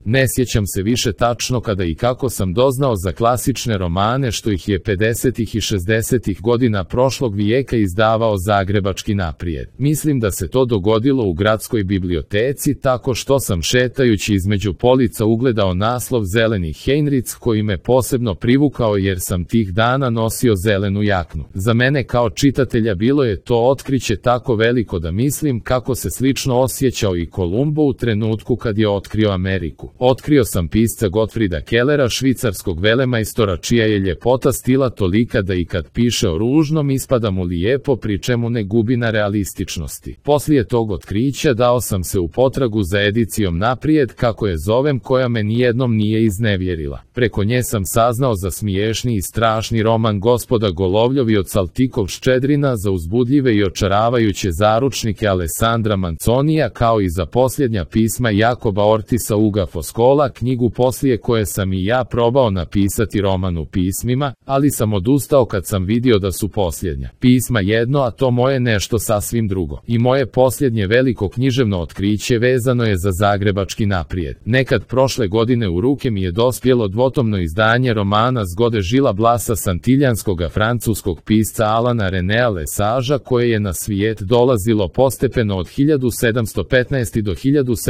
Ne sjećam se više tačno kada i kako sam doznao za klasične romane što ih je 50. i 60. godina prošlog vijeka izdavao Zagrebački Naprijed. Mislim da se to dogodilo u gradskoj biblioteci tako što sam šetajući između polica ugledao naslov Zeleni Heinric koji me posebno privukao jer sam tih dana nosio zelenu jaknu. Za mene kao čitatelja bilo je to otkriće tako veliko da mislim kako se slično osjećao i Kolumbo u trenutku kad je otkrio Ameriku. Otkrio sam pisca Gottfrieda Kellera, švicarskog velemajstora čija je ljepota stila tolika da i kad piše o ružnom ispada mu lijepo pri čemu ne gubi na realističnosti. Poslije tog otkrića dao sam se u potragu za edicijom Naprijed, kako je zovem, koja me nijednom nije iznevjerila. Preko nje sam saznao za smiješni i strašni roman Gospoda Golovljovi od Saltikov Ščedrina, za uzbudljive i očaravajuće zaručnike Alessandra Manconija, kao i za posljednja pisma Jakoba Ortisa Uga Foscola, knjigu poslije koje sam i ja probao napisati roman u pismima, ali sam odustao kad sam vidio da su posljednja pisma jedno, a to moje nešto sasvim drugo. I moje posljednje veliko književno otkriće vezano je za Zagrebački Naprijed. Nekad prošle godine u ruke mi je dospjelo dvotomno izdanje romana Zgode Žila Blasa santiljanskoga francuskog pisca Alana Renea Lesagea, koje je na svijet dolazilo postepeno od 1715. do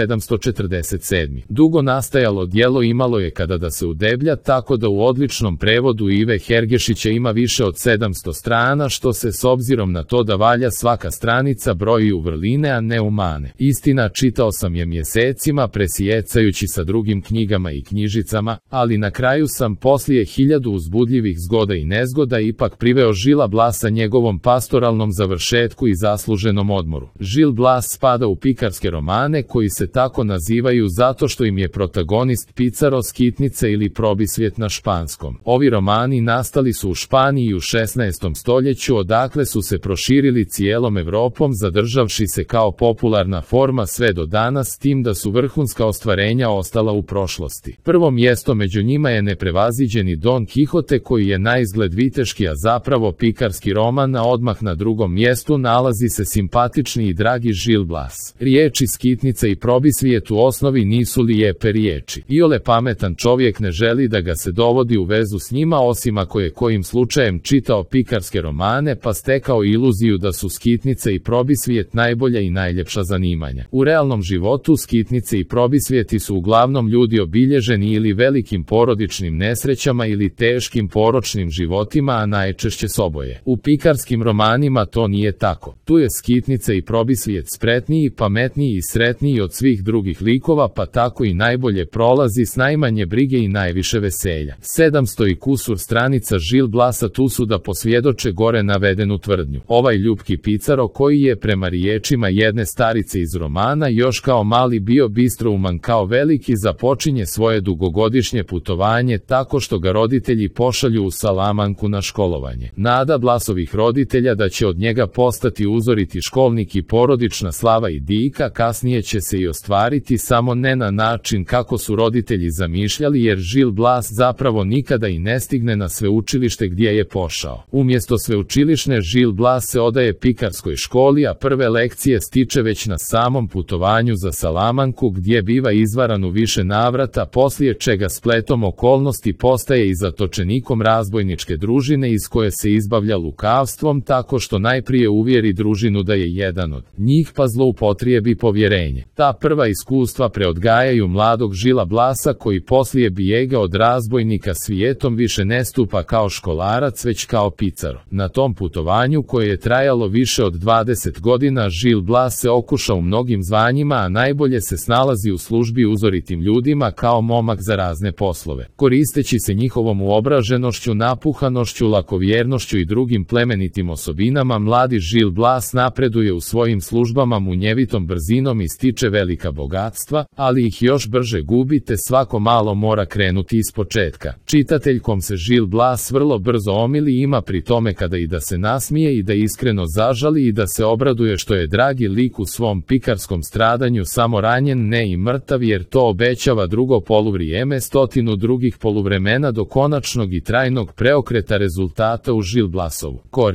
1747. Dugo nastajalo djelo imalo je kada da se udeblja, tako da u odličnom prevodu Ive Hergešića ima više od 700 strana, što se s obzirom na to da valja svaka stranica broji u vrline, a ne u mane. Istina, čitao sam je mjesecima presjecajući sa drugim knjigama i knjižicama, ali na kraju sam poslije 1000 uzbudljivih zgoda i nezgoda ipak priveo Žila Blasa njegovom pastoralnom završetku i zasluženom odmoru. Žil Blas spada u pikarske romane koji se tako nazivaju zato što im je protagonist Pizarro skitnice ili probisvijet na španskom. Ovi romani nastali su u Španiji u 16. stoljeću, odakle su se proširili cijelom Evropom, zadržavši se kao popularna forma sve do danas, s tim da su vrhunska ostvarenja ostala u prošlosti. Prvo mjesto među njima je neprevaziđeni Don Kihote, koji je naizgled viteški, a zapravo pikarski roman, a odmah na drugom mjestu nalazi se simpatični i dragi Žil Blas. Riječi skitnica i probisvijet u osnovi nisu lijepe riječi. Iole pametan čovjek ne želi da ga se dovodi u vezu s njima, osim ako je kojim slučajem čitao pikarske romane pa stekao iluziju da su skitnice i probisvijet najbolja i najljepša zanimanja. U realnom životu skitnice i probisvijeti su uglavnom ljudi obilježeni ili velikim porodičnim nesrećama ili teškim poročnim životima, a najčešće s oboje. U pikarskim romanima to nije tako. Tu je skitnica i probisvijet spretniji, pametniji i sretniji od svih drugih likova, pa tako i najbolje prolazi s najmanje brige i najviše veselja. 700 i kusur stranica Žil Blasa tu su da posvjedoče gore navedenu tvrdnju. Ovaj ljubki Pizarro, koji je prema riječima jedne starice iz romana još kao mali bio bistrouman kao veliki, započinje svoje dugogodišnje putovanje tako što ga roditelji pošalju u Salamanku na školovanje. Nada Blasovih roditelja da će od njega postati uzoriti školnik i porodična slava i dika kasnije će se i ostvariti, samo ne na način kako su roditelji zamišljali, jer Žil Blas zapravo nikada i ne stigne na sveučilište gdje je pošao. Umjesto sveučilišne Žil Blas se odaje pikarskoj školi, a prve lekcije stiče već na samom putovanju za Salamanku, gdje biva izvaran u više navrata, poslije čega spletom okolnosti postaje i zatočenikom razbojničke družine iz koje se izbavlja lukavstvom tako što najprije uvjeri družinu da je jedan od njih pa zloupotrijebi povjerenje. Ta prva iskustva preodgajaju mladog Žila Blasa, koji poslije bijega od razbojnika svijetom više ne stupa kao školarac već kao Pizarro. Na tom putovanju, koje je trajalo više od 20 godina, Žil Blas se okuša u mnogim zvanjima, a najbolje se snalazi u službi uzoritim ljudima kao momak za razne poslove. Koristeći se njihovom uobraženošću, napuhanošću, lakovjernošću i drugim plemenitim osobinama, mladi Žil Blas napreduje u svojim službama munjevitom brzinom i stiče velika bogatstva, ali ih još brže gubi, te svako malo mora krenuti ispočetka. Čitatelj kom se Žil Blas vrlo brzo omili ima pri tome kada i da se nasmije i da iskreno zažali i da se obraduje što je dragi lik u svom pikarskom stradanju samo ranjen, ne i mrtav, jer to obećava drugo poluvrijeme, 100 drugih poluvremena do konačnog i trajnog preokreta rezultata u Žil Blasovu korist.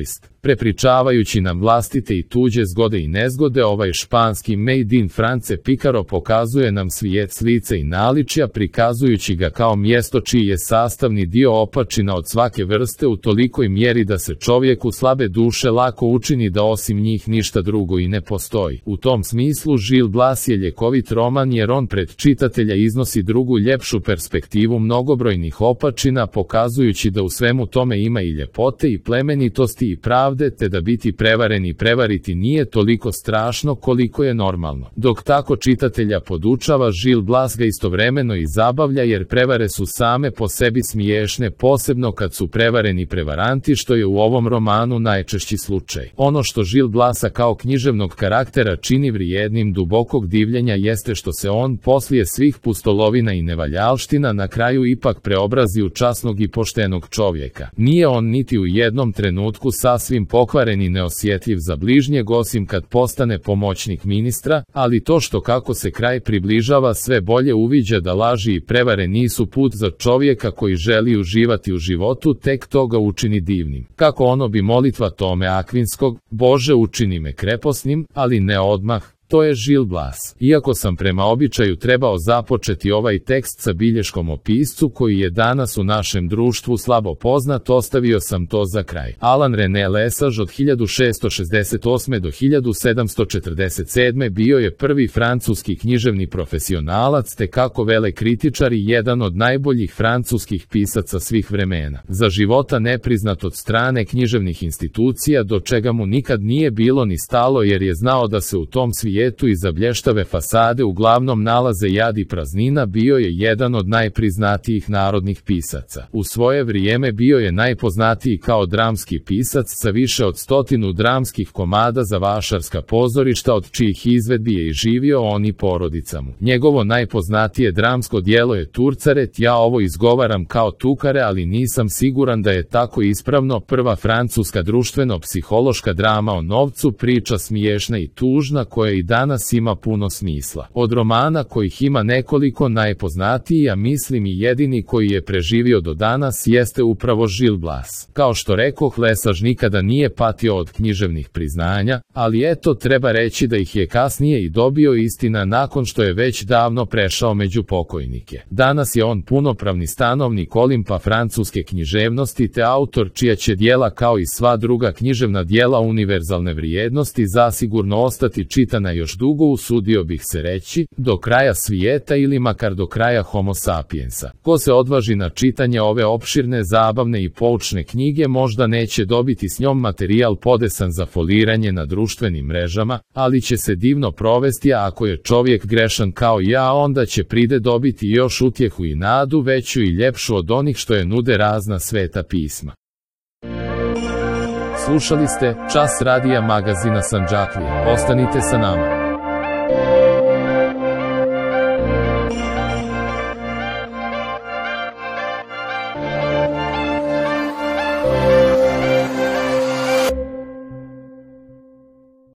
Prepričavajući nam vlastite i tuđe zgode i nezgode, ovaj španski Made in France Picaro pokazuje nam svijet s lica i naličja, prikazujući ga kao mjesto čiji je sastavni dio opačina od svake vrste u tolikoj mjeri da se čovjeku slabe duše lako učini da osim njih ništa drugo i ne postoji. U tom smislu Gil Blas je ljekovit roman jer on pred čitatelja iznosi drugu ljepšu perspektivu mnogobrojnih opačina, pokazujući da u svemu tome ima i ljepote i plemenitosti i pravde, te da biti prevaren i prevariti nije toliko strašno koliko je normalno. Dok tako čitatelja podučava, Gil Blas ga istovremeno i zabavlja jer prevare su same po sebi smiješne, posebno kad su prevareni prevaranti, što je u ovom romanu najčešći slučaj. Ono što Gil Blasa kao književnog karaktera čini vrijednim dubokog divljenja jeste što se on poslije svih pustolovina i nevaljalština na kraju ipak preobrazi u časnog i poštenog čovjeka. Nije on niti u jednom trenutku sasvim pokvaren i neosjetljiv za bližnjeg osim kad postane pomoćnik ministra, ali to što kako se kraj približava sve bolje uviđa da laži i prevare nisu put za čovjeka koji želi uživati u životu, tek to ga učini divnim. Kako ono bi molitva Tome Akvinskog, Bože učini me kreposnim, ali ne odmah. To je Gil Blas. Iako sam prema običaju trebao započeti ovaj tekst sa bilješkom o piscu koji je danas u našem društvu slabo poznat, ostavio sam to za kraj. Alain René Lesage od 1668. do 1747. bio je prvi francuski književni profesionalac te kako vele kritičari jedan od najboljih francuskih pisaca svih vremena. Za života nepriznat od strane književnih institucija, do čega mu nikad nije bilo ni stalo jer je znao da se u tom svijetu iza blještave fasade uglavnom nalaze jad i praznina, bio je jedan od najpriznatijih narodnih pisaca. U svoje vrijeme bio je najpoznatiji kao dramski pisac sa više od 100 dramskih komada za vašarska pozorišta, od čijih izvedbi je i živio on i porodica mu. Njegovo najpoznatije dramsko djelo je Turcaret, ja ovo izgovaram kao tukare, ali nisam siguran da je tako ispravno, prva francuska društveno-psihološka drama o novcu, priča smiješna i tužna koja i danas ima puno smisla. Od romana kojih ima nekoliko, najpoznatiji, a mislim i jedini koji je preživio do danas, jeste upravo Gil Blas. Kao što rekoh, Lesage nikada nije patio od književnih priznanja, ali eto, treba reći da ih je kasnije i dobio, istina nakon što je već davno prešao među pokojnike. Danas je on punopravni stanovnik Olimpa francuske književnosti te autor čija će djela kao i sva druga književna djela univerzalne vrijednosti zasigurno ostati čitana još dugo, usudio bih se reći, do kraja svijeta ili makar do kraja Homo sapiensa. Ko se odvaži na čitanje ove opširne, zabavne i poučne knjige možda neće dobiti s njom materijal podesan za foliranje na društvenim mrežama, ali će se divno provesti, a ako je čovjek grešan kao ja, onda će pride dobiti još utjehu i nadu veću i ljepšu od onih što je nude razna sveta pisma. Slušali ste Čas radija magazina Sandžaklija. Ostanite sa nama.